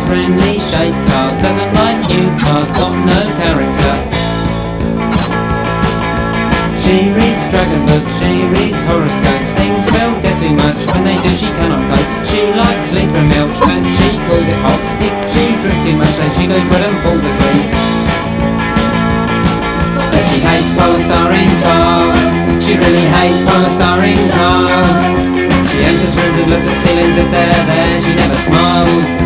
friendly shaped cars, doesn't like new cars, got no character. She reads dragon books, she reads horoscopes. Things will get too much, when they do she cannot cope. She likes litre milk and she calls it hot. If she drinks too much then she goes red and falls asleep. But she hates polystyrene cars, she really hates polystyrene cars. She enters rooms and looks at ceilings if they're there, she never smiles.